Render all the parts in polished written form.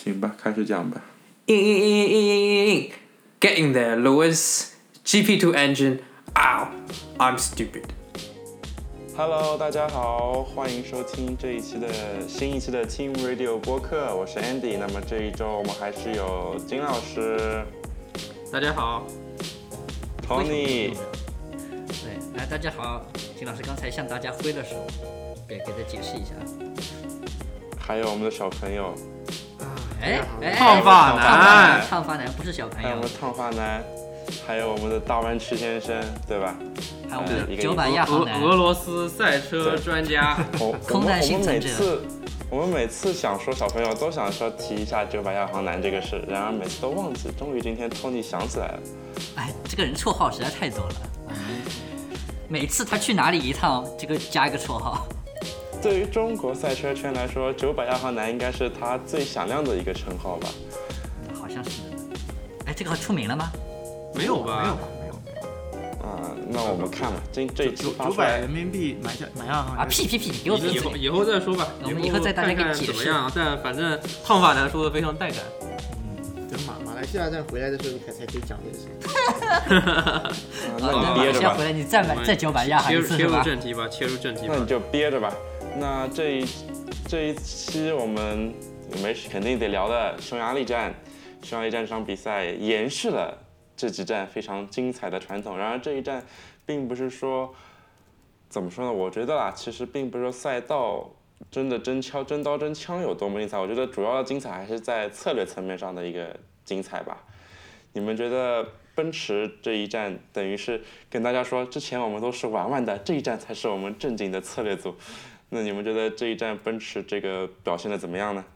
行吧，开始讲吧。 Get in there, Lewis. GP2 engine. Ow, I'm stupid. Hello， 大家好，欢迎收听新一期的 Team Radio 播客，我是 Andy。那么这一周我们还是有金老师， 大家好 ，Tony。 对，大家好，金老师刚才向大家挥了手，给他解释一下。 还有我们的小朋友， 烫发男不是小朋友， 还有我们的烫发男，还有我们的大湾区先生，对吧？ 还有我们的九板亚航男， 俄罗斯赛车专家， 空难幸存者。 我们每次想说小朋友都想说提一下九板亚航男这个事，然而每次都忘记，终于今天 Tony 想起来了。 哎，这个人绰号实在太多了，每次他去哪里一趟，这个加一个绰号。 对于中国赛车圈来说，九板亚航男应该是他最响亮的一个称号吧？ 好像是。哎，这个出名了吗？ 没有吧？ 那我们看吧，这一期发出 900 来人民币买亚航屁，给我闭嘴！ 以后再说吧， 我们以后再大家给解释怎么样？但反正烫发男说的非常带感。 等马来西亚站回来的时候才可以讲这个事。 那你憋着吧。 回来你再九板亚航一次切入正题吧。 那你就憋着吧。那这一期我们肯定得聊的匈牙利站这场比赛延续了这几站非常精彩的传统。然而这一站并不是说怎么说呢？我觉得啦，其实并不是说赛道真的真刀真枪有多么精彩。我觉得主要的精彩还是在策略层面上的一个精彩吧。你们觉得奔驰这一站等于是跟大家说，之前我们都是玩的，这一站才是我们正经的策略组。那你们觉得这一站奔驰这个表现的怎么样呢？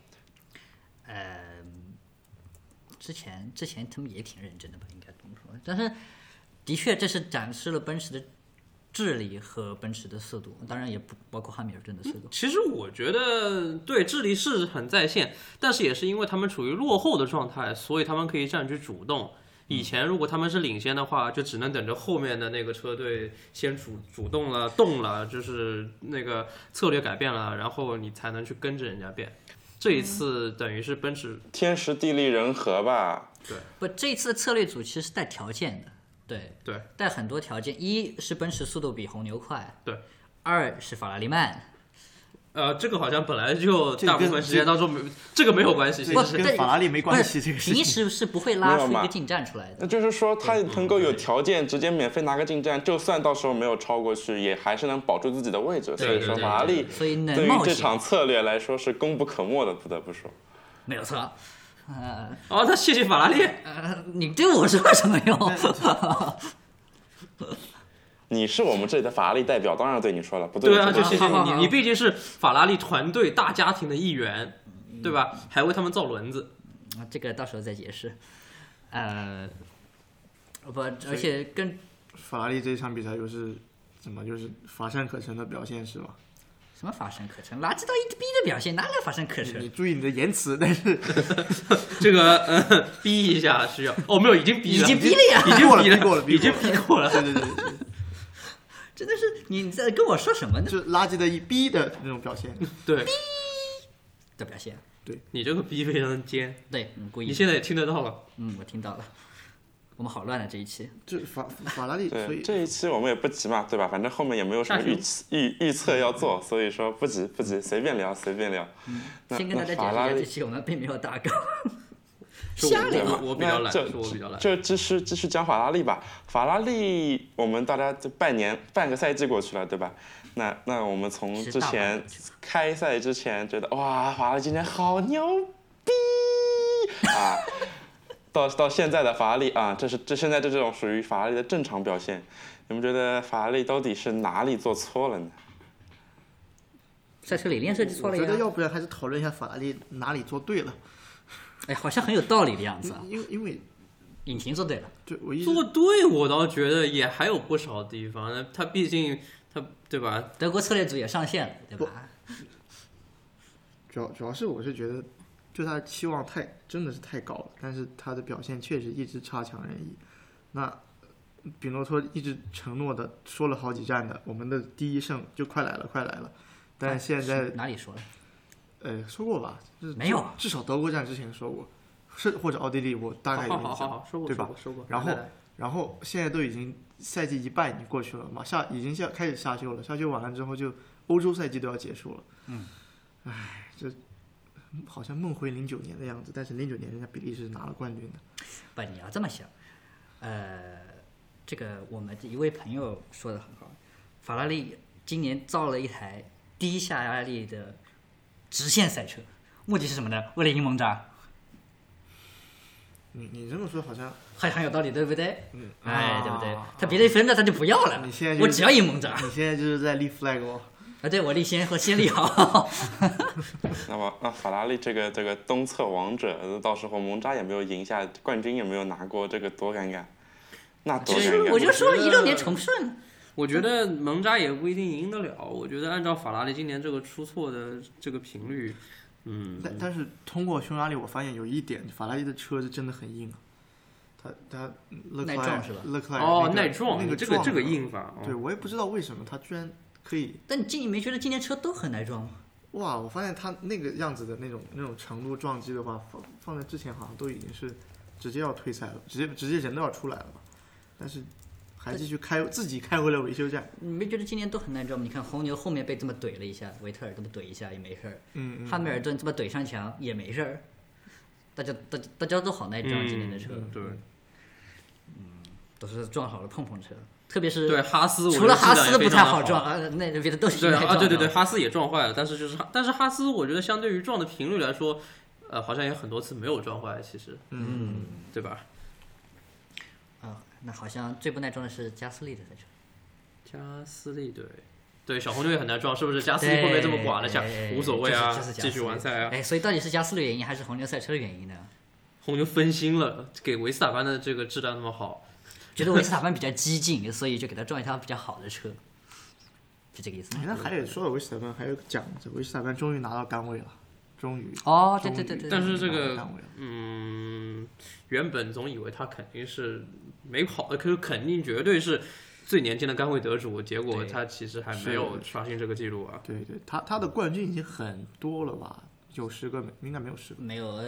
之前他们也挺认真的吧，应该这么说。但是的确这是展示了奔驰的智力和奔驰的速度，当然也不包括汉密尔顿的速度。 其实我觉得对智力是很在线，但是也是因为他们处于落后的状态，所以他们可以占据主动。以前如果他们是领先的话，就只能等着后面的那个车队先主动了动了，就是那个策略改变了，然后你才能去跟着人家变。这一次等于是奔驰天时地利人和吧。 对， 不，这一次的策略组其实是带条件的。对，带很多条件。一是奔驰速度比红牛快， 对； 二是法拉利慢。 这个好像本来就大部分时间当中这个没有关系，其实跟法拉利没关系。这个平时是不会拉出一个进站出来的。 那就是说，他能够有条件直接免费拿个进站，就算到时候没有超过去，也还是能保住自己的位置。所以说，法拉利对于这场策略来说是功不可没的，不得不说。 没有错。 他谢谢法拉利。 你对我说什么用？ 你是我们这里的法拉利代表，当然对你说了，不对？ 对啊，就谢谢你，你毕竟是法拉利团队大家庭的一员，对吧？还为他们造轮子。 这个到时候再解释。不，而且跟法拉利这场比赛就是乏善可陈的表现是吧？ 什么乏善可陈？垃圾到一逼的表现，哪来乏善可陈？ 你注意你的言辞，但是这个逼一下需要没有，已经逼了呀， 已经逼过了， 对。 真的是你在跟我说什么呢？ 就是垃圾的一逼的那种表现， 对， 逼的表现。 对，你这个逼非常尖， 对，故意。 你现在也听得到了， 我听到了。我们好乱啊这一期。 就法拉利， 对，这一期我们也不急嘛，对吧？反正后面也没有什么预测要做，所以说不急，随便聊。 先跟大家解释一下，这期我们并没有大纲。 瞎聊，我比较懒， 就继续讲法拉利吧。法拉利，我们大家就半个赛季过去了，对吧？那我们从之前开赛之前觉得哇，法拉利今年好牛逼啊，到现在的法拉利啊，现在这种属于法拉利的正常表现。你们觉得法拉利到底是哪里做错了呢？ 赛车理念设计错了呀。 我觉得要不然还是讨论一下法拉利哪里做对了。 哎，好像很有道理的样子啊。 因为引擎做对了， 做对，我倒觉得也还有不少地方。他毕竟对吧？ 德国策略组也上线了，对吧？ 主要是我是觉得，就他的期望真的是太高了，但是他的表现确实一直差强人意。那比诺托一直承诺的说了好几站的，我们的第一胜就快来了，但是现在哪里说了？ 说过吧？就是没有至少德国站之前说过，或者奥地利，我大概有印象。 好，说过， 对吧？ 说过。 然后现在都已经赛季一半已经过去了嘛，已经开始夏休了，夏休完了之后就欧洲赛季都要结束了。这好像梦回09年的样子，但是09年人家比利时拿了冠军的。 不，你要这么想，这个我们的一位朋友说的很好，法拉利今年造了一台低下压力的直线赛车，目的是什么呢？为了赢蒙扎。 你这么说好像很有道理，对不对？对不对？他别的分的他就不要了，我只要赢蒙扎。 你现在就是在立 flag 哦。 对，我立先立好。 那么法拉利这个东侧王者，到时候蒙扎也没有赢下冠军，也没有拿过，这个多尴尬。那多尴尬！ 我就说16年重顺。 我觉得蒙扎也不一定赢得了。我觉得按照法拉利今年这个出错的这个频率， 但是通过匈牙利，我发现有一点，法拉利的车子真的很硬啊。它耐撞是吧？ 耐撞， 那个这个硬法。 对，我也不知道为什么它居然可以。 但你没觉得今年车都很耐撞吗？ 哇，我发现它那个样子的那种程度撞击的话，放在之前好像都已经是直接要退赛了，直接人都要出来了吧？但是还继续自己开回了维修站。 你没觉得今年都很耐撞吗？你看红牛后面被这么怼了一下，维特尔这么怼一下也没事儿，汉密尔顿这么怼上墙也没事儿，大家都好耐撞今年的车。 对。 都是撞好了碰车，特别是对哈斯， 除了哈斯不太好撞，那别的都是耐撞。 对，哈斯也撞坏了，但是哈斯我觉得相对于撞的频率来说，好像也很多次没有撞坏，其实，对吧？ 那好像最不耐撞的是加斯利的赛车。 加斯利对，小红牛也很难撞，是不是？加斯利后面这么剐了下，无所谓啊，继续完赛啊。 所以到底是加斯利的原因还是红牛赛车的原因呢？ 红牛分心了，给维斯塔潘的这个质量那么好。 觉得维斯塔潘比较激进，所以就给他撞一辆比较好的车，就这个意思。 那还得说到维斯塔潘，还有个奖，维斯塔潘终于拿到杆位了，终于。 对。 但是这个，原本总以为他肯定是没跑的，可是肯定绝对是最年轻的杆位得主，结果他其实还没有刷新这个记录啊。 对，他的冠军已经很多了吧？有10个没？应该没有10个。 没有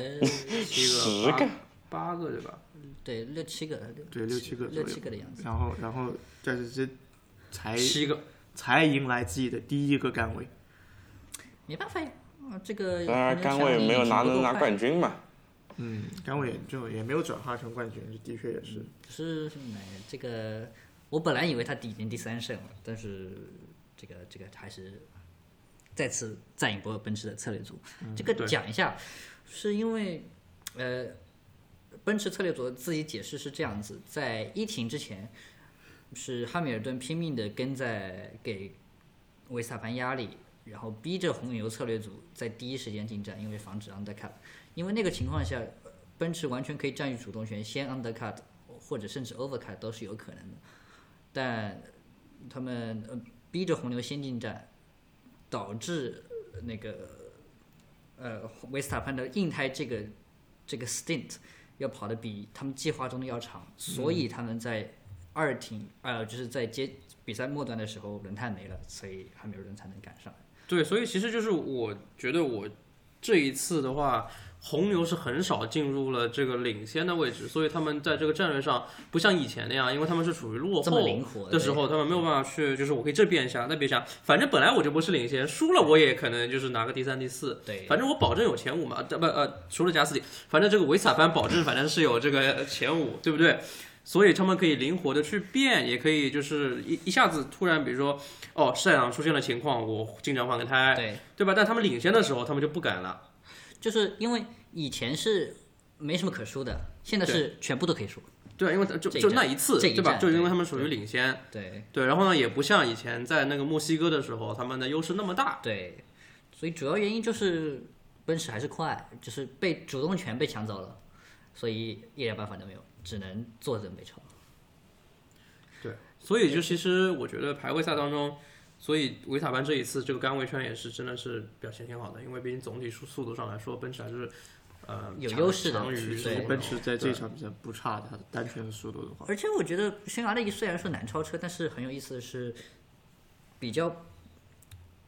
10个。 8个对吧？ 对，6、7个。 对，6、7个 ，6、7个的样子。 然后在这才 7个， 才迎来自己的第1个杆位。 没办法呀，这个。 当然杆位没有能拿冠军嘛。 杆位也没有转化成冠军，的确也是。 是这个，我本来以为他已经第3胜了，但是这个还是再次赞一波奔驰的策略组。这个讲一下，是因为奔驰策略组自己解释是这样子，在1停之前，是汉密尔顿拼命的给维斯塔潘压力，然后逼着红牛策略组在第一时间进站，因为防止 undercut。因为那个情况下，奔驰完全可以占据主动权，先 undercut 或者甚至 overcut 都是有可能的，但他们逼着红牛先进站，导致那个维斯塔潘的硬胎这个 stint 要跑得比他们计划中的要长，所以他们在2停就是在比赛末端的时候轮胎没了，所以汉密尔顿才能赶上。 对，所以其实就是我觉得我这一次的话，红牛是很少进入了这个领先的位置，所以他们在这个战略上不像以前那样，因为他们是处于落后的时候，他们没有办法去，就是我可以这变一下那变一下，反正本来我就不是领先，输了我也可能就是拿个第3、第4， 对， 反正我保证有前5嘛，除了加斯利，反正这个维斯塔潘保证反正是有这个前5，对不对？所以他们可以灵活的去变，也可以就是一下子突然，比如说赛场出现了情况，我进站换个胎，对吧？但他们领先的时候，他们就不敢了， 就是因为以前是没什么可输的，现在是全部都可以输。 对，因为就那一次，对吧？就因为他们属于领先，对，然后呢，也不像以前在那个墨西哥的时候，他们的优势那么大， 对，所以主要原因就是奔驰还是快，就是被主动权被抢走了，所以一点办法都没有。只能坐等被超。 对，所以就其实我觉得排位赛当中，所以维斯塔潘这一次这个杆位圈也是真的是表现挺好的，因为毕竟总体速度上来说，奔驰还是有优势的。 对，奔驰在这场比赛不差的，它的单圈的速度的话。 而且我觉得匈牙利虽然说难超车，但是很有意思的是，比较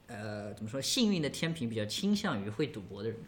怎么说，幸运的天平比较倾向于会赌博的人。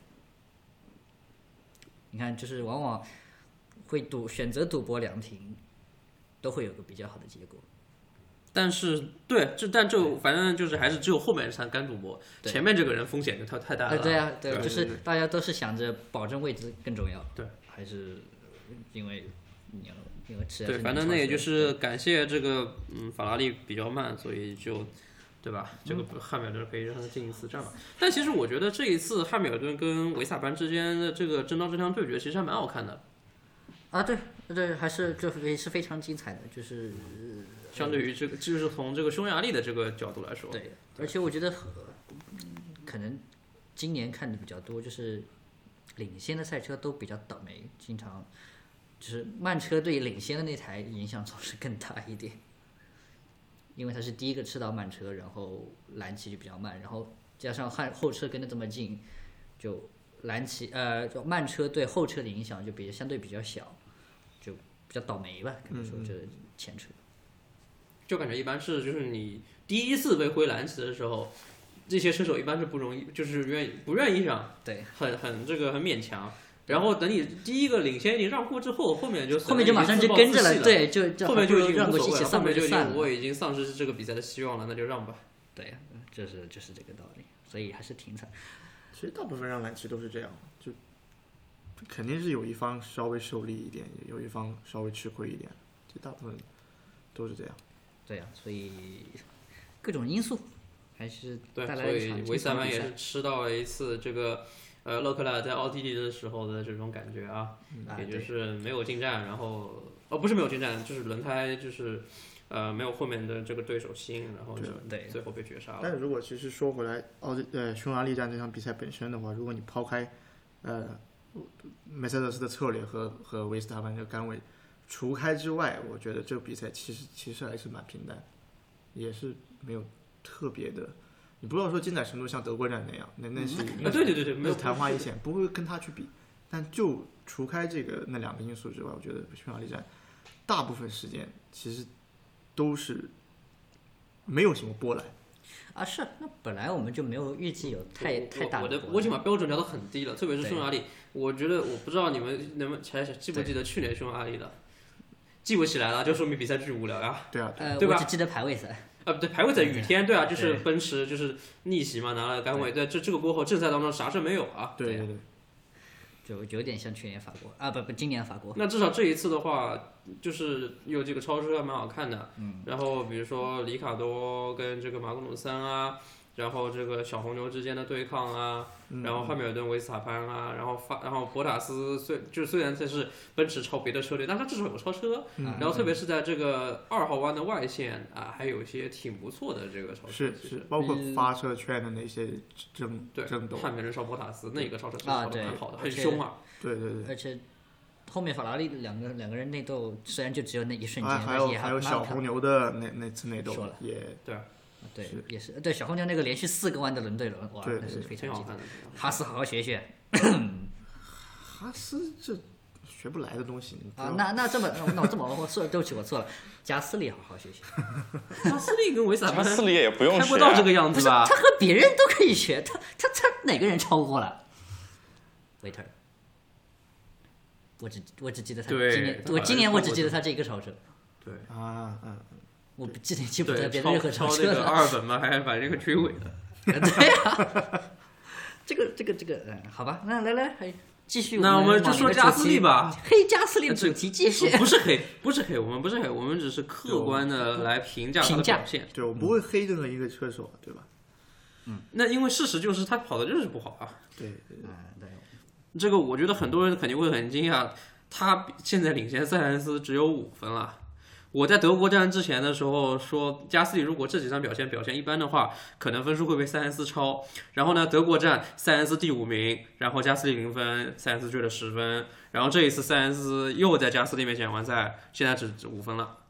你看，就是往往会选择赌博两停，都会有个比较好的结果。 但是反正就是还是只有后面才敢赌博，前面这个人风险就太大了。 对啊，对，就是大家都是想着保证位置更重要。 对， 还是因为吃。 对，反正那也就是感谢这个法拉利比较慢，所以就。对吧？这个汉密尔顿可以让他进一次战嘛？但其实我觉得这一次汉密尔顿跟维斯塔潘之间的这个真刀真枪对决，其实还蛮好看的。 啊，对，还是也是非常精彩的，就是相对于这个，就是从这个匈牙利的这个角度来说。 对，而且我觉得可能今年看的比较多，就是领先的赛车都比较倒霉，经常就是慢车对领先的那台影响总是更大一点。因为他是第一个吃到慢车，然后蓝旗就比较慢，然后加上后车跟得这么近，就就慢车对后车的影响就相对比较小，就比较倒霉吧，可能说这前车。 就感觉一般是就是你第一次被挥蓝旗的时候，这些车手一般是不容易，就是不愿意让， 对， 很勉强。然后等你第一个领先你让过之后，后面就马上就跟着了，对，就后面就已经让过去一起后面就算了， 我已经丧失这个比赛的希望了，那就让吧。 对，就是这个道理，所以还是挺惨。 其实大部分让蓝旗都是这样，就肯定是有一方稍微受利一点，有一方稍微吃亏一点，这大部分都是这样。 对呀，所以各种因素还是带来了一场。所以维斯塔潘也是吃到了一次这个。勒克莱尔在奥地利的时候的这种感觉啊，也就是没有进站，然后不是没有进站，就是轮胎就是没有后面的这个对手心，然后就最后被绝杀了。 但是如果其实说回来，匈牙利站这场比赛本身的话，如果你抛开梅赛德斯的策略和维斯塔潘这个杆位除开之外，我觉得这个比赛其实还是蛮平淡，也是没有特别的。你不要说精彩程度像德国站那样，那是对， 那是昙花一现，不会跟他去比。但就除开那两个因素之外，我觉得匈牙利站大部分时间其实都是没有什么波澜。 啊，是，那本来我们就没有预计有太大的波澜。 我已经把标准调得很低了，特别是匈牙利，我觉得我不知道你们记不记得去年匈牙利的，记不起来了，就说明比赛巨无聊呀。 对啊， 对吧？ 我只记得排位赛。 对，排位在雨天，对啊，就是奔驰就是逆袭嘛，拿了杆位，在这个过后正赛当中啥事没有啊。 对， 就有点像去年法国啊，不，今年法国。 那至少这一次的话，就是有这个超车还蛮好看的。然后比如说里卡多跟这个马格努森啊，然后这个小红牛之间的对抗啊，然后汉密尔顿、维斯塔潘啊，然后博塔斯虽然这是奔驰超别的车队，但他至少有超车。然后特别是在这个2号弯的外线啊，还有一些挺不错的这个超车。 是，包括发车圈的那些争斗。 汉密尔顿超博塔斯那个超车是超的蛮好的，很凶啊。 对。 而且后面法拉利两个人内斗，虽然就只有那一瞬间， 还有小红牛的那次内斗也对，也是对小红牛那个连续4个弯的轮对轮，哇，那是非常好看的。 哈斯好好学学。 哈斯这学不来的东西啊，那这么我错了，对不起，我错了。加斯利好好学学。 加斯利跟维斯塔潘， 加斯利也不用学， 开不到这个样子吧？ 他和别人都可以学，他哪个人超过了？维特尔。我只记得他今年我只记得他这一个超车。 对我记不得别的任何超车了。 这个2本嘛，还把这个追尾了。 对呀，这个，好吧，那来继续。 那我们就说加斯利吧， 黑加斯利的主题继续。 不是黑，我们不是黑，我们只是客观的来评价他的表现。 对，我不会黑任何一个车手，对吧？ 那因为事实就是他跑的就是不好啊。 对。 这个我觉得很多人肯定会很惊讶，他现在领先塞恩斯只有5分了。我在德国站之前的时候说，加斯利如果这几场表现一般的话，可能分数会被塞恩斯超。然后呢，德国站塞恩斯第5名，然后加斯利0分，塞恩斯追了10分。然后这一次塞恩斯又在加斯利面前完赛，现在只5分了。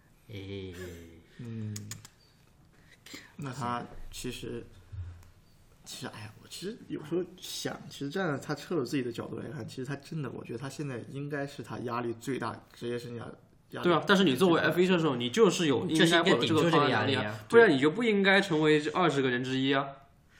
那他其实，哎呀，我其实有时候想，其实站在他车手自己的角度来看，其实他真的，我觉得他现在应该是他压力最大，职业生涯。 对啊，但是你作为 F1 车手，你就是应该会有这个压力啊，不然你就不应该成为20个人之一啊。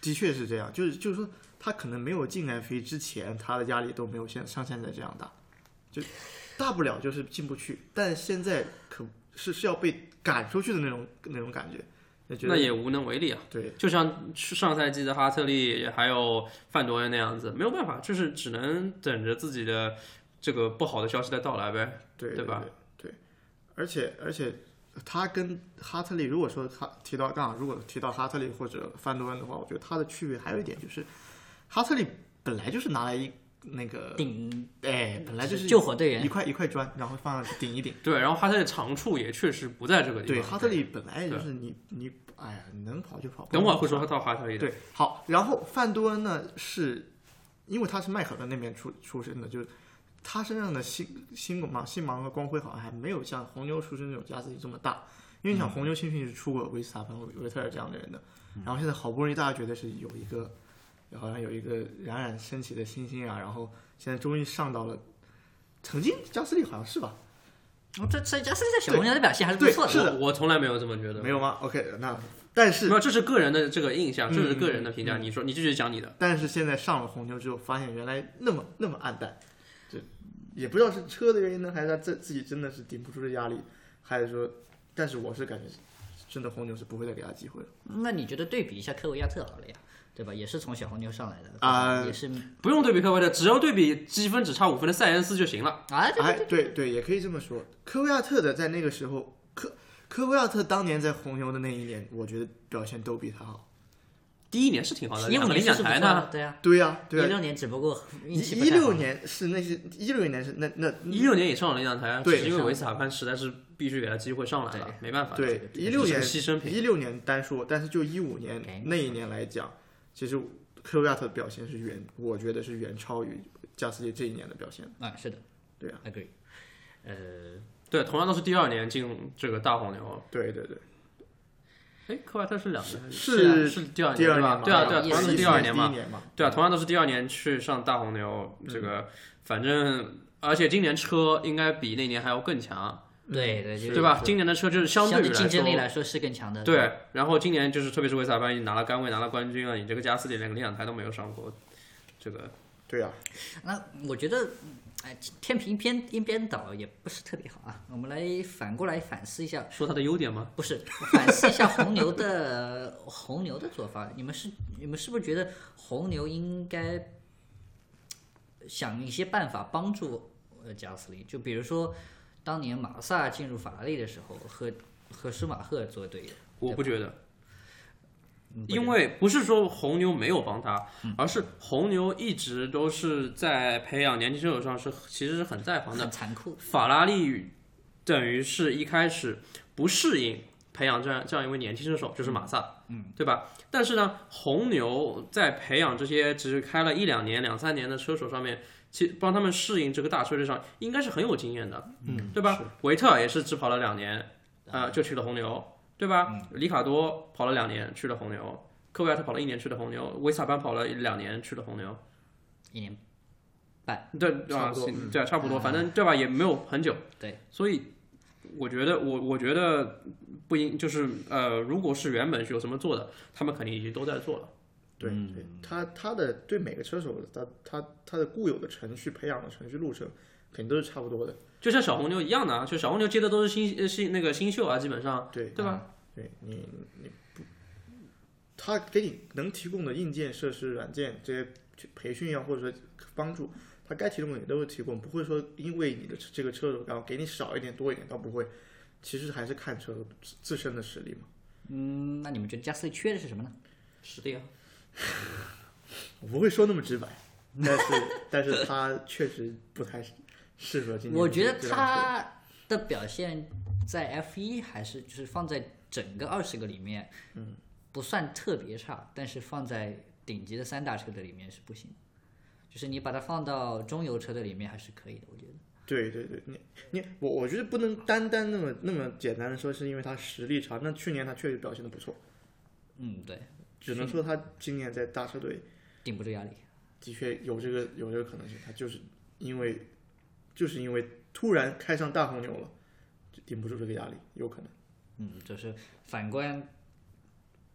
的确是这样，就是说他可能没有进 F1之前，他的压力都没有像现在这样大，就大不了就是进不去，但现在可是要被赶出去的那种感觉。 那也无能为力啊。 对， 就像上赛季的哈特利还有范多恩那样子，没有办法，就是只能等着自己的这个不好的消息的到来呗， 对吧？ 对，而且他跟哈特利，如果说如果提到哈特利或者范多恩的话，我觉得他的区别还有一点就是，哈特利本来就是拿来那个顶， 本来就是救火队员一块砖，然后放上去顶一顶。 对，然后哈特利长处也确实不在这个地方。 对，哈特利本来就是你哎呀，你能跑就跑。 等会儿会说到哈特利的。 对，好，然后范多恩呢，是因为他是迈凯伦那边出身的，就是他身上的星芒和光辉好像还没有像红牛出身这种加斯利这么大。因为你想红牛青训是出过维斯塔潘、维特尔这样的人的，然后现在好不容易大家觉得是好像有一个冉冉升起的星星啊，然后现在终于上到了，曾经加斯利好像是吧？ 这加斯利在小红牛的表现还是不错的。 是的， 我从来没有这么觉得。 没有吗 ？OK， 那但是没有，这是个人的这个印象，这是个人的评价。你说，你继续讲你的。 但是现在上了红牛之后，发现原来那么暗淡，这也不知道是车的原因呢，还是他自己真的是顶不住这压力，还是说，但是我是感觉真的红牛是不会再给他机会了。 那你觉得对比一下科维亚特好了呀？对吧？也是从小红牛上来的也是不用对比科维亚特，只要对比积分只差5分的塞恩斯就行了。 对， 也可以这么说。科维亚特的在那个时候，科维亚特当年在红牛的那一年，我觉得表现都比他好。 第一年是挺好的 ，15年领奖台呢？ 对呀 ，16年只不过运气不太好。16年是16年是那 16年也上了领奖台， 对， 是因为维斯塔潘实在是必须给他机会上来了，没办法。 对，16年牺牲品。 16年单说，但是就15年那一年来讲，其实科维亚特的表现我觉得是远超于加斯利这一年的表现。 是的， 对啊 ，agree。 对，同样都是第2年进这个大红牛。 对。 哎，科维亚特是2年， 是第2年吧？对啊，同样都是第2年嘛。对啊，同样都是第2年去上大红牛，这个反正而且今年车应该比那年还要更强。 对吧？今年的车就是相对于竞争力来说是更强的。 对，然后今年就是特别是维斯塔潘拿了杆位拿了冠军了，你这个加斯利连个领奖台都没有上过，这个。 对啊。 那我觉得，天平一边倒也不是特别好啊。我们来反过来反思一下， 说它的优点吗？ 不是，反思一下红牛的做法。你们是不是觉得红牛应该想一些办法帮助加斯利？就比如说。当年马萨进入法拉利的时候，和舒马赫做队友， 我不觉得，因为不是说红牛没有帮他，而是红牛一直都是在培养年轻车手上其实是很在行的， 很残酷。 法拉利等于是一开始不适应培养这样一位年轻车手，就是马萨，对吧？但是呢，红牛在培养这些只是开了1-2年、2-3年的车手上面。其实帮他们适应这个大车队上，应该是很有经验的，对吧？维特尔也是只跑了2年，就去了红牛，对吧？里卡多跑了2年去了红牛，科维亚特跑了1年去了红牛，维斯塔潘跑了2年去了红牛 ，1年半， 对啊，对，差不多，反正对吧？也没有很久， 对， 所以我觉得不应就是如果是原本是有什么做的，他们肯定已经都在做了。 对，他的对每个车手他的固有的程序培养的程序路程肯定都是差不多的， 就像小红牛一样的，就小红牛接的都是新秀啊，基本上对吧？ 对你不，他给你能提供的硬件设施、软件这些培训啊，或者说帮助，他该提供的也都会提供，不会说因为你的这个车手然后给你少一点多一点，倒不会，其实还是看车手自身的实力嘛。 那你们觉得加斯利缺的是什么呢？ 实力啊。 我不会说那么直白，但是他确实不太适合今年。 我觉得他的表现在 F1还是就是放在整个20个里面，不算特别差，但是放在顶级的3大车队里面是不行。就是你把它放到中游车队里面还是可以的，我觉得。 对，我觉得不能单那么简单的说是因为他实力差，那去年他确实表现的不错。 对。 只能说他今年在大车队顶不住压力， 的确有这个可能性。他就是因为突然开上大红牛了，就顶不住这个压力，有可能。 就是反观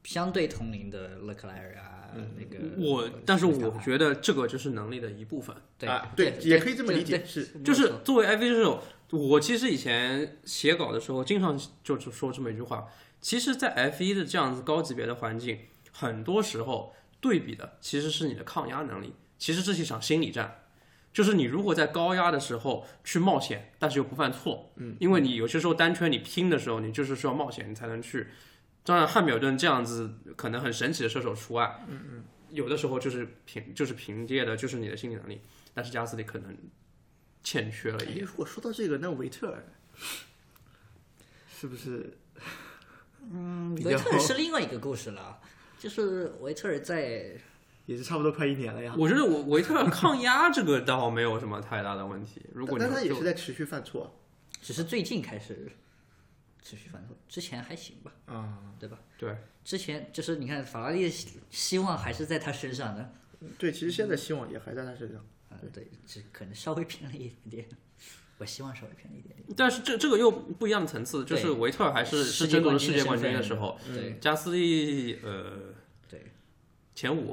相对同龄的勒克莱尔啊，那个但是我觉得这个就是能力的一部分。 对对，也可以这么理解，是就是作为 F1 车手，我其实以前写稿的时候，经常就说这么一句话。其实，在 F1 的这样子高级别的环境，很多时候对比的其实是你的抗压能力。其实这是一场心理战，就是你如果在高压的时候去冒险，但是又不犯错，因为你有些时候单圈你拼的时候，你就是需要冒险，你才能去。当然，汉密尔顿这样子可能很神奇的射手除外，有的时候就是凭借的就是你的心理能力，但是加斯利可能欠缺了一点。 如果说到这个，那维特尔是不是？ 维特尔是另外一个故事了，就是维特尔在也是差不多快1年了呀。 我觉得维特尔抗压这个倒没有什么太大的问题，如果但他也是在持续犯错， 只是最近开始持续犯错，之前还行吧，对吧？ 对， 之前就是你看法拉利的希望还是在他身上的， 对，其实现在希望也还在他身上。 对，只可能稍微偏了一点点，我希望稍微偏了一点点。 但是这个又不一样的层次，就是维特尔还是争夺世界冠军的时候， 对， 加斯利对， 前5，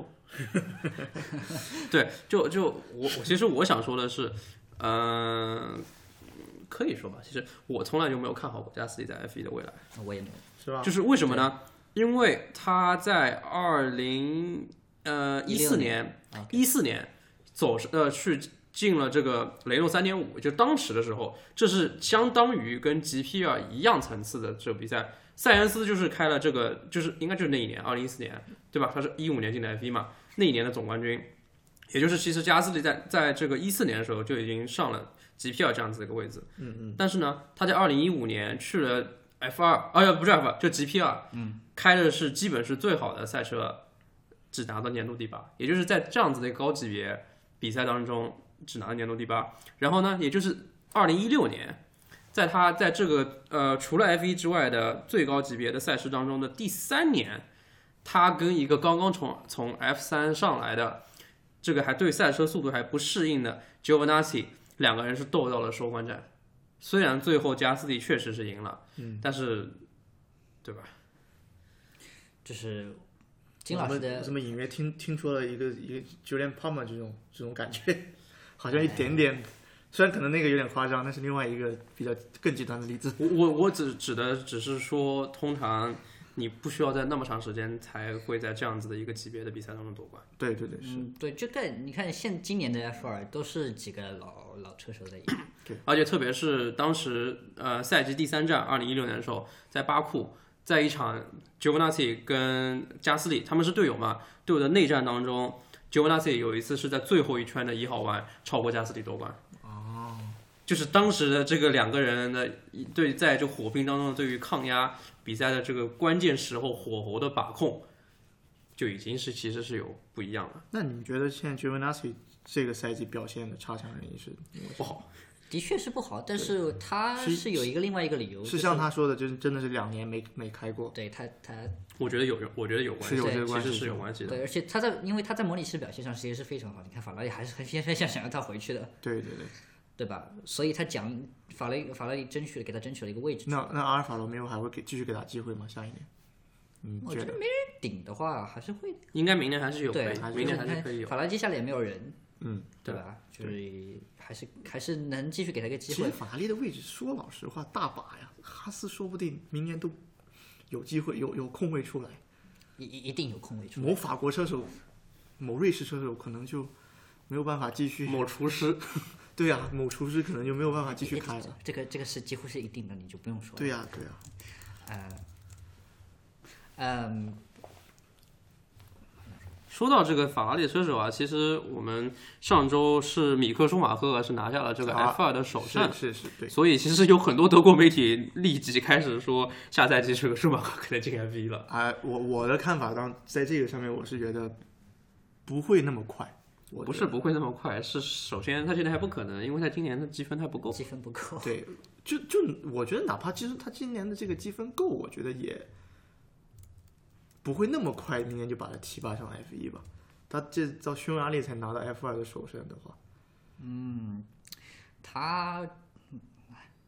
对，就我其实我想说的是，可以说吧，其实我从来就没有看好过加斯利在 F1 的未来， 我也没有， 是吧？ 就是为什么呢？因为他在2014年去进了这个雷诺 3.5， 就当时的时候，这是相当于跟 GP2 一样层次的这个比赛。塞恩斯就是开了这个，就是应该就是那一年2014年，对吧？他是15年进的 F1 嘛，那一年的总冠军，也就是其实加斯利在这个14年的时候就已经上了 GP2 这样子的一个位置。但是呢，他在2015年去了 F2，不是 F2，就 GP2，开的是基本是最好的赛车，只拿到年度第8，也就是在这样子的一个高级别比赛当中只拿了年度第8。然后呢，也就是2016年，在他在这个除了 F1 之外的最高级别的赛事当中的第3年，他跟一个刚刚从 F3 上来的，这个还对赛车速度还不适应的 Giovinazzi， 两个人是斗到了收官战。虽然最后加斯利确实是赢了，但是，对吧？ 就是金老师的， 我怎么隐约听说了一个 Julian Palmer 这种感觉，好像一点点。虽然可能那个有点夸张，但是另外一个比较更极端的例子。 我指的只是说，通常你不需要在那么长时间才会在这样子的一个级别的比赛当中夺冠。 对对对，是。 对，就你看今年的 F2 都是几个老车手在赢。 对， 而且特别是当时赛季第3站2016年的时候，在巴库，在一场 Giovinazzi 跟加斯利他们是队友嘛，队友的内战当中，Giovinazzi 有一次是在最后一圈的1号弯超过加斯利夺冠。就是当时的这个两个人的对，在这火拼当中对于抗压比赛的这个关键时候火候的把控，就已经其实是有不一样了。 那你们觉得现在 Giovinazzi 这个赛季表现的差强人意是不好？ 的确是不好，但是他是有另外一个理由， 是像他说的，就是真的是2年没开过。 对他， 我觉得有关系， 是有这个关系， 其实是有关系的。 对，而且因为他在模拟器表现上其实是非常好，你看法拉利还是很想要他回去的。 对对对。 对吧？所以他法拉利给他争取了一个位置。 那阿尔法罗密欧还会继续给他机会吗？下一年？ 我觉得没人顶的话，还是会。 应该明年还是有， 对， 明年还是可以有。 法拉利接下来也没有人， 对吧？就是还是能继续给他一个机会。 其实法拉利的位置说老实话大把呀，哈斯说不定明年都有机会有空位出来。 一定有空位出来。 某法国车手、某瑞士车手可能就没有办法继续。 某厨师。 对呀，某厨师可能就没有办法继续开了。 这个是几乎是一定的，你就不用说了。 对呀。 说到这个法拉利车手啊，其实我们上周是米克舒马赫是拿下了这个 F2 的首胜， 是对。 所以其实有很多德国媒体立即开始说，下赛季这个舒马赫可能进 F1 了。 我的看法在这个上面，我是觉得不会那么快。 不是不会那么快，是首先他现在还不可能，因为他今年的积分还不够。 积分不够。 对，就我觉得哪怕其实他今年的这个积分够，我觉得也不会那么快，明年就把他提拔上 F1 吧。他这到匈牙利才拿到 F2 的首胜的话，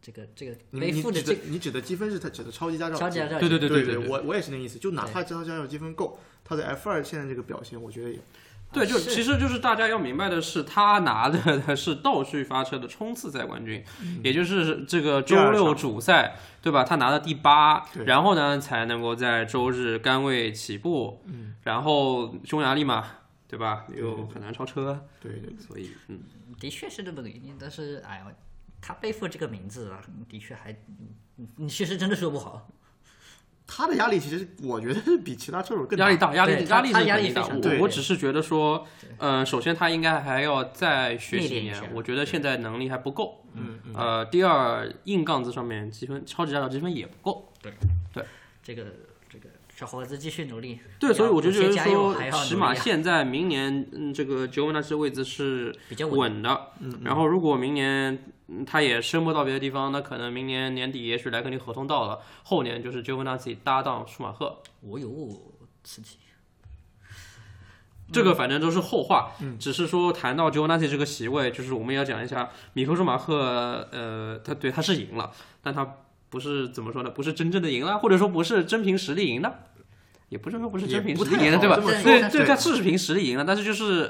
这个背负着你指的积分是它指的超级驾照， 对， 我也是那意思，就哪怕超级驾照积分够，他的 F2现在这个表现，我觉得也。 对，其实就是大家要明白的是，他拿的是倒序发车的冲刺赛冠军，也就是这个周六主赛，对吧？他拿了第8，然后呢才能够在周日杆位起步，然后匈牙利嘛，对吧？又很难超车， 对， 所以的确是这么个原因，但是哎呀，他背负这个名字啊，的确还，你确实真的说不好。 他的压力其实我觉得是比其他车手更压力大，压力是压力大。我只是觉得说，首先他应该还要再学习一年，我觉得现在能力还不够。第二，硬杠子上面积分，超级驾照积分也不够。对， 这个小伙子继续努力。 对，所以我就觉得说，起码现在明年这个Giovinazzi的位置是比较稳的。然后如果明年他也升不到别的地方，那可能明年年底也许莱克尼合同到了，后年就是Giovinazzi搭档舒马赫。 我有刺激。 这个反正都是后话，只是说谈到Giovinazzi这个席位，就是我们也要讲一下米克舒马赫，他是赢了，但他不是怎么说呢？不是真正的赢了，或者说不是真凭实力赢的，也不是说不是真凭实力赢的，对吧？对，他是凭实力赢了，但是就是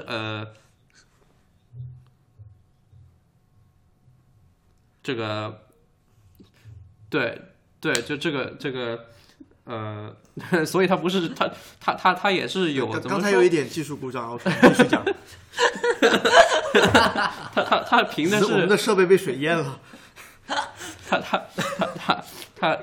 这个，对，就这个。所以他不是他也是有刚才有一点技术故障，我继续讲。 他凭的是我们的设备被水淹了。 他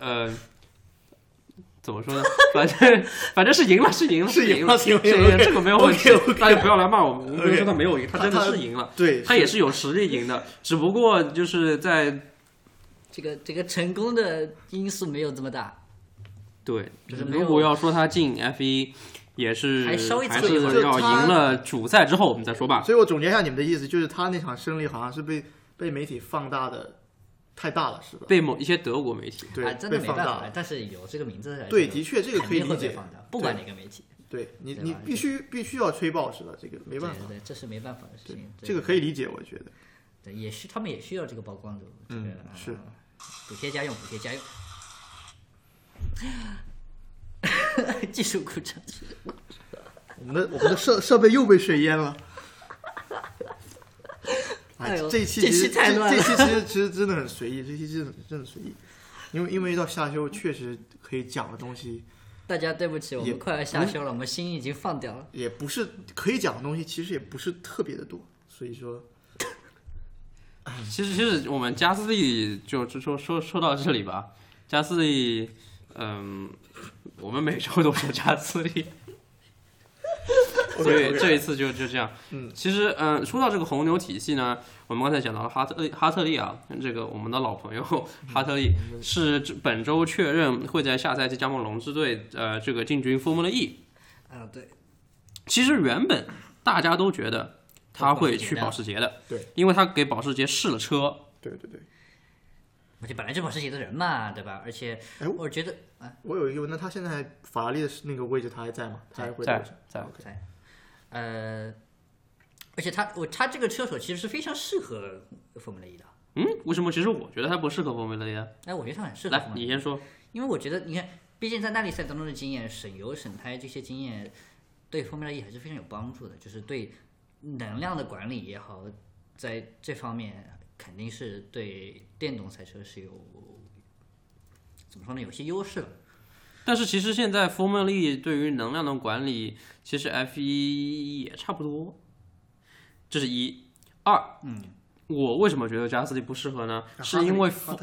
怎么说呢？反正是赢了，这个没有问题。大家不要来骂我们，我们不是说他没有赢，他真的是赢了。 对， 他也是有实力赢的，只不过就是在这个成功的因素没有这么大。 对，如果要说他进 F1，也是还是要赢了主赛之后我们再说吧。 所以我总结一下你们的意思，就是他那场胜利好像是被媒体放大的太大了，是吧？ 被某一些德国媒体对真的没办法，但是有这个名字， 对，的确这个可以理解， 不管哪个媒体， 对你必须要吹爆是吧？这个没办法， 对，这是没办法的事情， 这个可以理解，我觉得。 对，他们也需要这个曝光度， 是补贴家用。技术故障， 我们的设备又被水淹了。这一期其实真的很随意，这期真的随意，因为到下休确实可以讲的东西。 大家对不起，我们快要下休了，我们心已经放掉了。 也不是可以讲的东西，其实也不是特别的多，所以说。 其实我们加斯利就说到这里吧，加斯利。我们每周都说加斯利，所以这一次就这样。其实说到这个红牛体系呢，我们刚才讲到了哈特利啊，这个我们的老朋友哈特利是本周确认会在下赛季加盟龙之队这个进军 Formula E。 对。 其实原本大家都觉得他会去保时捷的， 对， 因为他给保时捷试了车。 对。 而且本来就保时捷的人嘛，对吧？而且我觉得， 我有一个问，那他现在法拉利的那个位置他还在吗？他还会在。 而且他这个车手其实是非常适合Formula E的。 为什么？其实我觉得他不适合Formula E的。 我觉得他很适合。 来，你先说。 因为我觉得，你看，毕竟在耐力赛当中的经验，省油省胎这些经验，对Formula E还是非常有帮助的。就是对能量的管理也好，在这方面。肯定是对电动赛车是有怎么说呢？有些优势了。 但是其实现在 Formula E 对于能量的管理，其实 F1 也差不多。这是1、2。我为什么觉得加斯利不适合呢？是因为不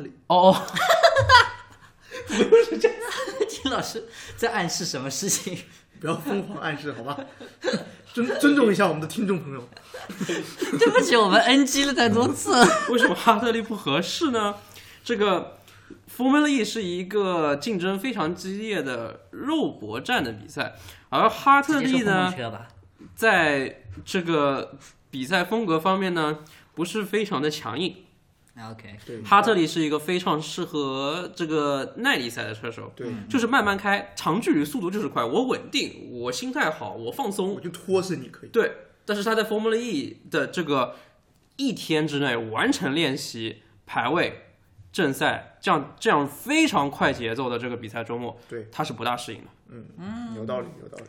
是这样。 金老师在暗示什么事情？ 不要疯狂暗示，好吧？尊重一下我们的听众朋友。 对不起，我们 NG 了太多次。 为什么哈特利不合适呢？这个 Formula E 是一个竞争非常激烈的肉搏战的比赛，而哈特利呢，在这个比赛风格方面呢，不是非常的强硬。 OK， 哈特利是一个非常适合这个耐力赛的车手， 对， 就是慢慢开，长距离速度就是快，我稳定，我心态好，我放松， 我就拖死你可以。 对，但是他在 Formula E 的这个1天之内完成练习、排位， 正赛这样非常快节奏的这个比赛周末， 对， 他是不大适应的。 有道理。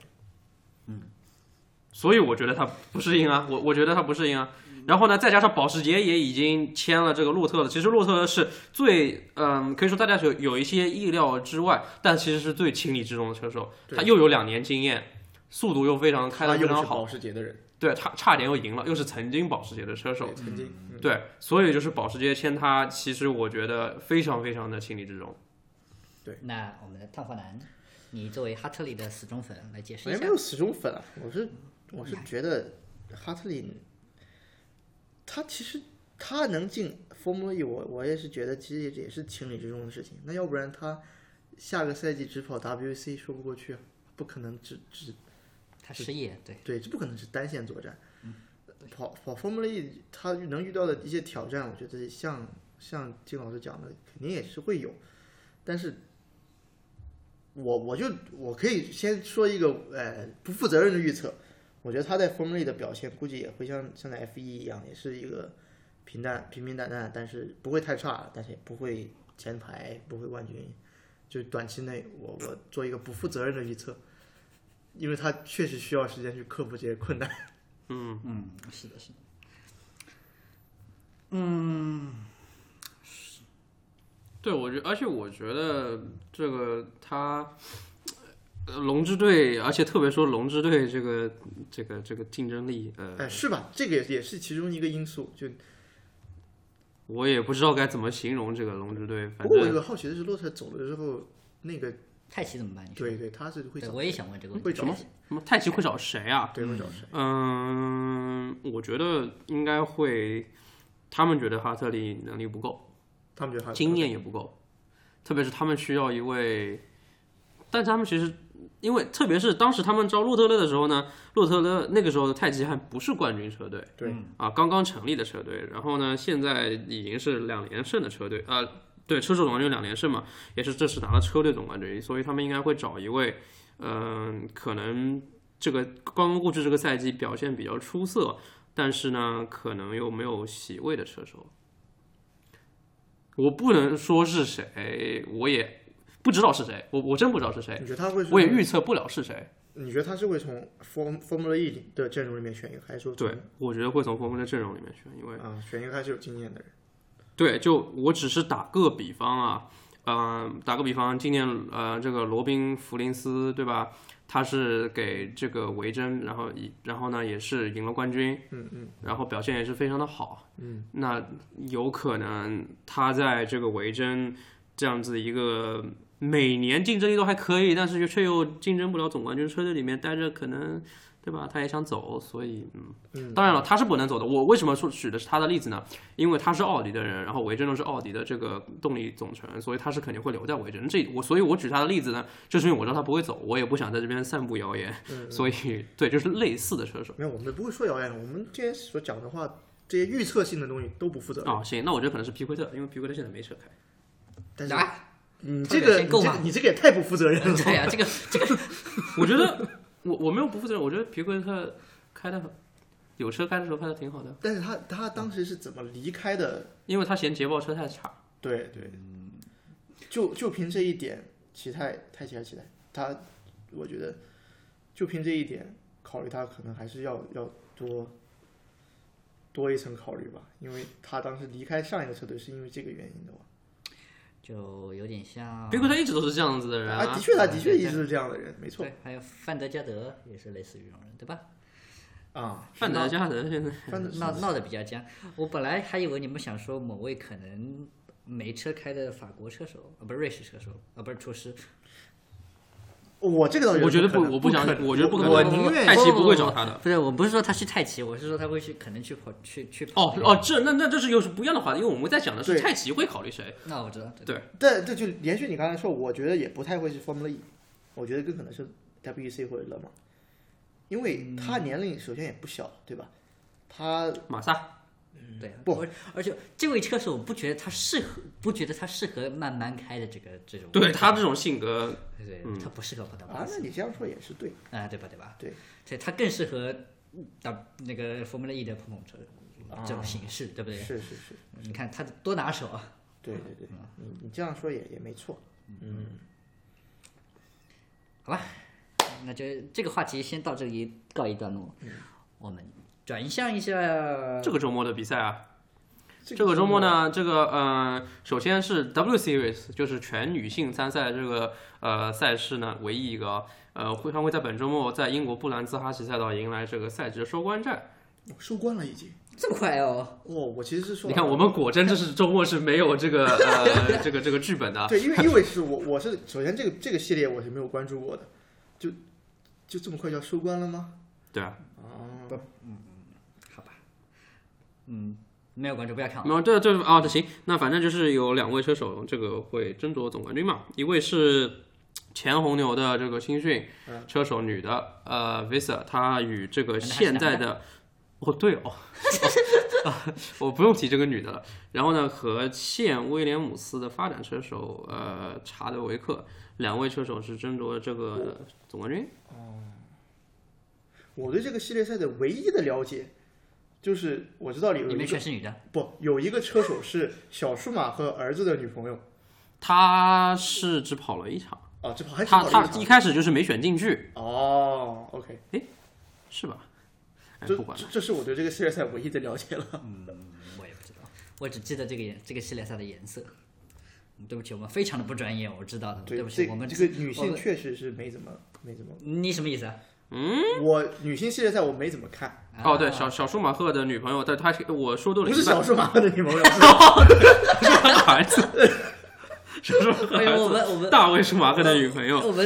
所以我觉得他不适应啊，我觉得他不适应啊。然后呢，再加上保时捷也已经签了这个洛特了，其实洛特是最可以说大家有一些意料之外，但其实是最情理之中的车手。他又有2年经验，速度又开得非常好。 保时捷的人， 对，差点又赢了，又是曾经保时捷的车手。 曾经。 对，所以就是保时捷签他，其实我觉得非常非常的情理之中。 对， 那我们的烫花男，你作为哈特利的死忠粉来解释一下。 没有死忠粉啊，我是觉得哈特利，他其实他能进 Formula E， 我也是觉得其实也是情理之中的事情。那要不然他下个赛季只跑 WEC 说不过去啊，不可能他失业， 对，这不可能是单线作战。跑 Formula E 他能遇到的一些挑战，我觉得像金老师讲的，肯定也是会有。但是我可以先说一个不负责任的预测，我觉得他在 Formula E 的表现估计也会像在 F1 一样，也是一个平平淡淡，但是不会太差，但是也不会前排，不会冠军。就短期内我做一个不负责任的预测，因为他确实需要时间去克服这些困难。 是的。 对，而且我觉得这个他龙之队，而且特别说龙之队这个竞争力， 是吧？这个也是其中一个因素。就我也不知道该怎么形容这个龙之队。 不过我有个好奇的是，洛特走了之后，那个泰奇怎么办？ 对，他是会找。 我也想问这个问题。 会找什么？泰奇会找谁啊？ 对，会找谁？ 我觉得应该会，他们觉得哈特利能力不够， 他们觉得经验也不够，特别是他们需要一位，但他们其实因为特别是当时他们招洛特勒的时候呢，洛特勒那个时候的泰奇还不是冠军车队， 对刚刚成立的车队，然后呢现在已经是2连胜的车队对，车手总冠军2连胜嘛，也是这次拿了车队总冠军，所以他们应该会找一位可能这个刚刚过去这个赛季表现比较出色，但是呢可能又没有席位的车手。我不能说是谁，我也不知道是谁，我真不知道是谁。 你觉得他会？ 我也预测不了是谁。 你觉得他是会从 Formula E 的阵容里面选一个，还是说？ 对，我觉得会从 Formula 阵容里面选，因为选一个还是有经验的人。 对，就我只是打个比方打个比方，今年这个罗宾弗林斯对吧？他是给这个维珍，然后呢也是赢了冠军，然后表现也是非常的好，那有可能他在这个维珍这样子一个每年竞争力都还可以，但是却又竞争不了总冠军车队里面待着，可能对吧？他也想走，所以当然了，他是不能走的。我为什么举的是他的例子呢？因为他是奥迪的人，然后维珍又是奥迪的这个动力总成，所以他是肯定会留在维珍。所以我举他的例子呢，就是因为我知道他不会走，我也不想在这边散布谣言，所以对，就是类似的车手。 没有，我们不会说谣言，我们今天所讲的话，这些预测性的东西都不负责任。 行，那我觉得可能是皮奎特，因为皮奎特现在没车开。 但是这个你这个也太不负责任了。 对呀，这个， 我觉得我没有不负责任，我觉得皮奎特开的有车开的时候开的挺好的。 但是他当时是怎么离开的？ 因为他嫌捷豹车太差。 对，就凭这一点，太期待他，我觉得就凭这一点考虑他可能还是要多一层考虑吧，因为他当时离开上一个车队是因为这个原因的话。 就有点像， 别克他一直都是这样子的人他的确一直是这样的人，没错。 对，还有范德加德也是类似于这种人，对吧？ 范德加德现在闹得比较僵。我本来还以为你们想说某位可能没车开的法国车手，不是瑞士车手，不是厨师。 我这个我觉得不，我不想，我觉得不可能。 我宁愿泰奇不会找他的。 不是，我不是说他去泰奇，我是说他会可能去跑。 这又是不一样的话题，因为我们在讲的是泰奇会考虑谁。 那我知道。 对， 这就连续你刚才说，我觉得也不太会是 Formula E， 我觉得更可能是 WEC 或者勒芒，因为他年龄首先也不小，对吧？他马萨。 对， 不， 而且这位车手我不觉得他适合慢慢开的这种。 对他这种性格， 对，他不适合跑到那你这样说也是对对吧？ 对， 他更适合打那个 Formula E 的碰碰车这种形式，对不对？ 是， 你看他多拿手啊！ 对，你这样说也没错。 好吧，那就这个话题先到这里告一段落。我们转向一下这个周末的比赛啊。这个周末呢，首先是 W Series， 就是全女性参赛这个赛事呢，唯一一个会在本周末在英国布兰兹哈奇赛道迎来这个赛季的收官战。 收官了已经。 这么快哦！ 我其实是说， 你看我们果真这是周末是没有这个这个剧本的。 对，因为是我是首先这个系列我是没有关注过的，就这么快就要收官了吗？ 对啊。 好吧，没有关注不要看。 对行，那反正就是有2位车手这个会争夺总冠军嘛，一位是前红牛的这个新训车手女的Visa， 她与这个现在的我不用提这个女的了。然后呢，和现威廉姆斯的发展车手查德维克2位车手是争夺这个总冠军。 我对这个系列赛的唯一的了解，就是我知道里面全是女的， 有一个车手是小舒马赫儿子的女朋友， 他是只跑了一场。 只跑了一场。 他一开始就是没选进去。 OK， 是吧？不管了， 这是我对这个系列赛唯一的了解了。 我也不知道，我只记得这个系列赛的颜色。对不起，我们非常的不专业，我知道的。对不起，我们这个女性确实是没怎么。 你什么意思啊？ 我女性系列赛我没怎么看。 对，小舒马赫的女朋友，但我说对了， 不是小舒马赫的女朋友，是他儿子。小舒马赫我们大卫舒马赫的女朋友。 我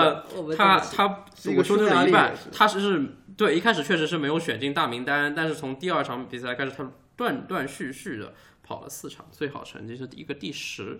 说对了一半，他是对一开始确实是没有选进大名单，但是从第2场比赛开始，他断续的跑了4场，最好成绩是第10。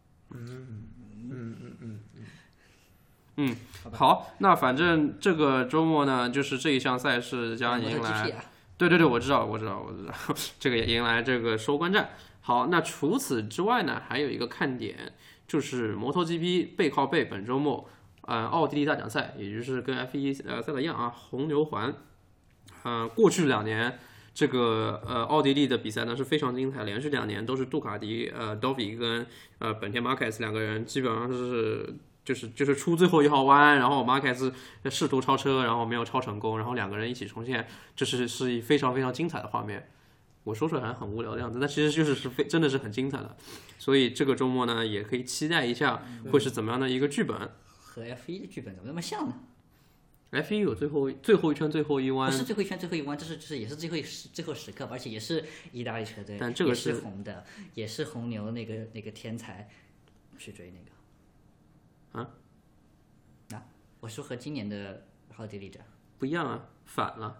好，那反正这个周末呢，就是这一项赛事将迎来，对，我知道，这个也迎来这个收官战。好，那除此之外呢，还有一个看点就是摩托 GP 背靠背本周末，奥地利大奖赛，也就是跟 F1 赛道一样啊，红牛环。过去2年。这个奥地利的比赛呢是非常精彩，连续2年都是杜卡迪Dovi 跟本田 Marquez 2个人基本上是就是出最后1号弯，然后 Marquez 试图超车，然后没有超成功，然后2个人一起重现，这是非常非常精彩的画面。我说出来好像很无聊的样子，但其实就是真的是很精彩的。所以这个周末呢，也可以期待一下会是怎么样的一个剧本。 和 F1 的剧本怎么那么像呢 ？F1 有最后一圈最后一弯， 不是最后一圈最后一弯，就是也是最后时刻，而且也是意大利车队， 但这个也是红的，也是红牛那个天才去追那个我说和今年的奥地利站不一样啊，反了，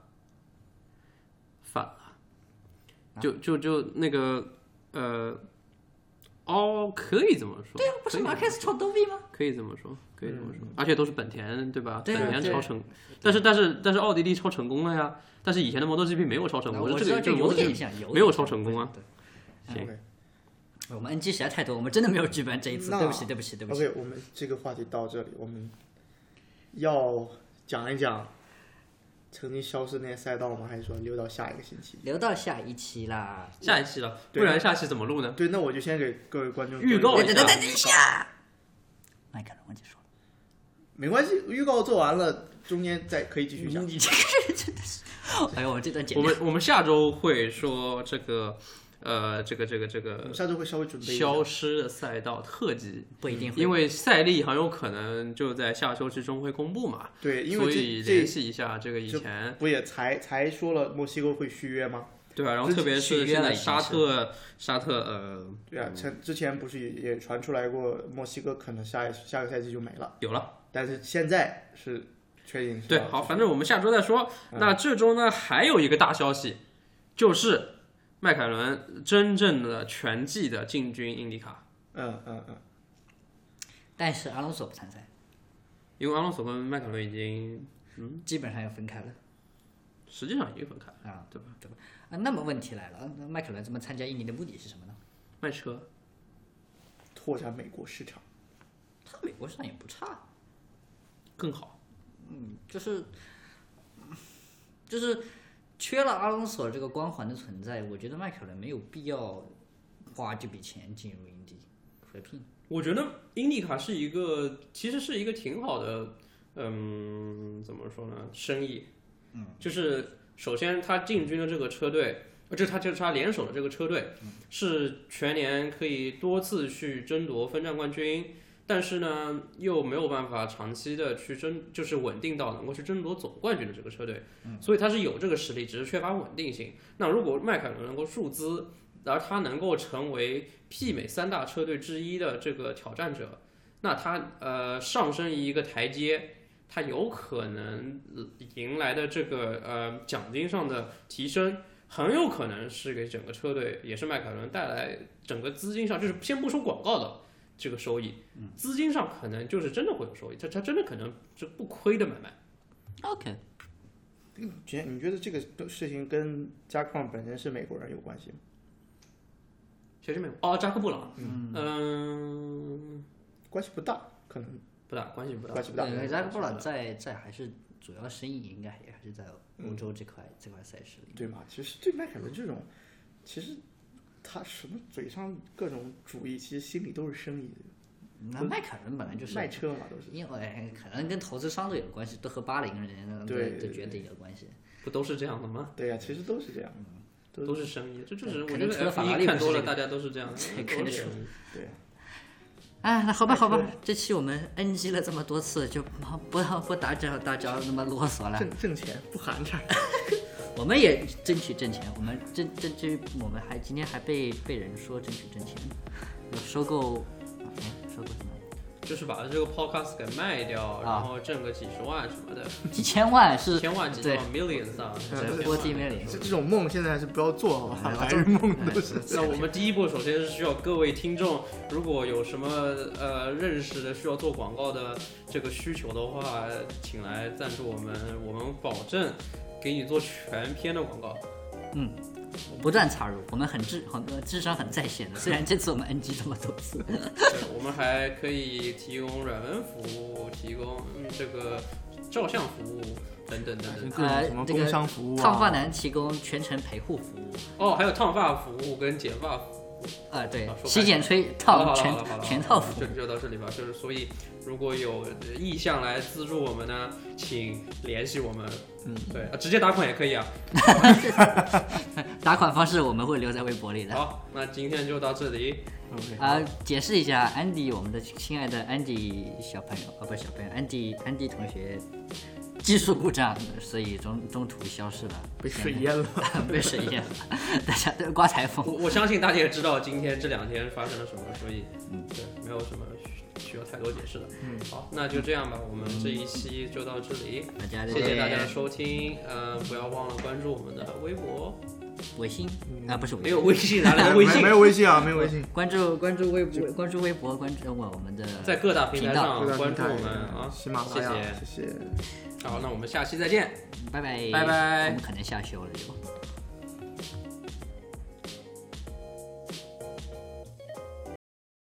就那个可以这么说。 对啊，不是马凯斯超多 V 吗？ 可以这么说，而且都是本田，对吧？ 对啊， 本田超成，但是奥地利超成功了呀。但是以前的摩托 GP 没有超成功， 我知道这有点像， 没有超成功啊。 行，我们 NG 实在太多，我们真的没有剧本这一次，对不起。 OK， 我们这个话题到这里，我们要讲一讲曾经消失那些赛道吗？还是说留到下一个星期？ 留到下一期啦。 下一期了，不然下期怎么录呢？ 对，那我就先给各位观众预告一下。 等一下，麦克忘记说了。 没关系，预告做完了，中间再可以继续讲。 你这个人真的是，哎呦，我这段剪掉。 我们下周会说这个。这个下周会稍微准备一下消失的赛道特辑， 不一定会， 因为赛例很有可能就在下周之中会公布嘛。 对，因为所以联系一下这个以前不也才说了墨西哥会续约吗？ 对啊，然后特别是现在沙特对啊，之前不是也传出来过墨西哥可能下个赛季就没了， 有了， 但是现在是确定是。 对，好，反正我们下周再说。那这周呢还有一个大消息，就是迈凯伦真正的全季的进军印迪卡。 但是阿隆索不参赛， 因为阿隆索跟迈凯伦已经基本上要分开了。 实际上已经分开了啊，对吧？那么问题来了，那迈凯伦这么参加印尼的目的是什么呢？ 卖车， 拓展美国市场。 他美国市场也不差， 更好。 就是缺了阿隆索这个光环的存在，我觉得迈凯伦没有必要花这笔钱进入英迪合聘。 我觉得英迪卡其实是一个挺好的，怎么说呢，生意。就是首先他进军的这个车队，就是他联手的这个车队，是全年可以多次去争夺分站冠军，但是呢又没有办法长期的去就是稳定到能够去争夺总冠军的这个车队，所以他是有这个实力，只是缺乏稳定性。那如果迈凯伦能够注资，而他能够成为媲美3大车队之一的这个挑战者，那他上升一个台阶，他有可能迎来的这个奖金上的提升，很有可能是给整个车队，也是迈凯伦带来整个资金上，就是先不说广告的这个收益，资金上可能就是真的会有收益，他真的可能是不亏的买卖。 OK， 你觉得这个事情跟加矿本身是美国人有关系吗？ 谁是美国？扎克布朗， 关系不大，可能不大，关系不大。 对，扎克布朗在还是主要生意应该也还是在欧洲这块赛事里， 对嘛？其实对迈凯伦这种，其实他什么嘴上各种主意，其实心里都是生意的。 那迈凯伦本来就是卖车嘛，都是。 因为可能跟投资商都有关系，都和80人的决定有关系。 不都是这样的吗？ 对呀，其实都是这样。 都是生意，这就是我觉得可能除了法拉利 F1 看多了，大家都是这样的， 肯定是。 对。 哎，那好吧，这期我们 NG 了这么多次，就不打搅大家那么啰嗦了。 挣钱不含着。 我们也争取挣钱，我们我们今天还被人说争取挣钱，收购什么？ 就是把这个 podcast 给卖掉，然后挣个几十万什么的， 几千万是千万几千万 millions 啊 ，40 million。 这种梦现在还是不要做好吧，白日梦都是。 那我们第一步首先是需要各位听众，如果有什么认识的需要做广告的这个需求的话，请来赞助我们保证给你做全篇的广告。 不断插入，我们智商很在线的。虽然这次我们 NG 这么多次， 对，我们还可以提供软文服务，提供这个照相服务等等。 什么工商服务啊？ 烫发男提供全程陪护服务。 哦，还有烫发服务跟剪发服务。 对，洗剪吹烫全套服务。 就到这里吧。就是所以，如果有意向来资助我们呢，请联系我们。对，直接打款也可以啊。 打款方式我们会留在微博里的。 好，那今天就到这里。 解释一下，安迪，我们的亲爱的安迪小朋友，不是小朋友，安迪同学。技术故障，所以中途消失了， 被水淹了， 被水淹了，大家都刮台风。 我相信大家也知道今天这2天发生了什么，所以对，没有什么需要太多解释的。好，那就这样吧，我们这一期就到这里，谢谢大家的收听，不要忘了关注我们的微博。 微信不是没有微信，哪来的微信？ 没有微信啊，没有微信。 关注微博，关注我们的， 在各大平台上关注我们啊， 喜马拉雅，谢谢。 好，那我们下期再见， 拜拜。 我们可能下休了就。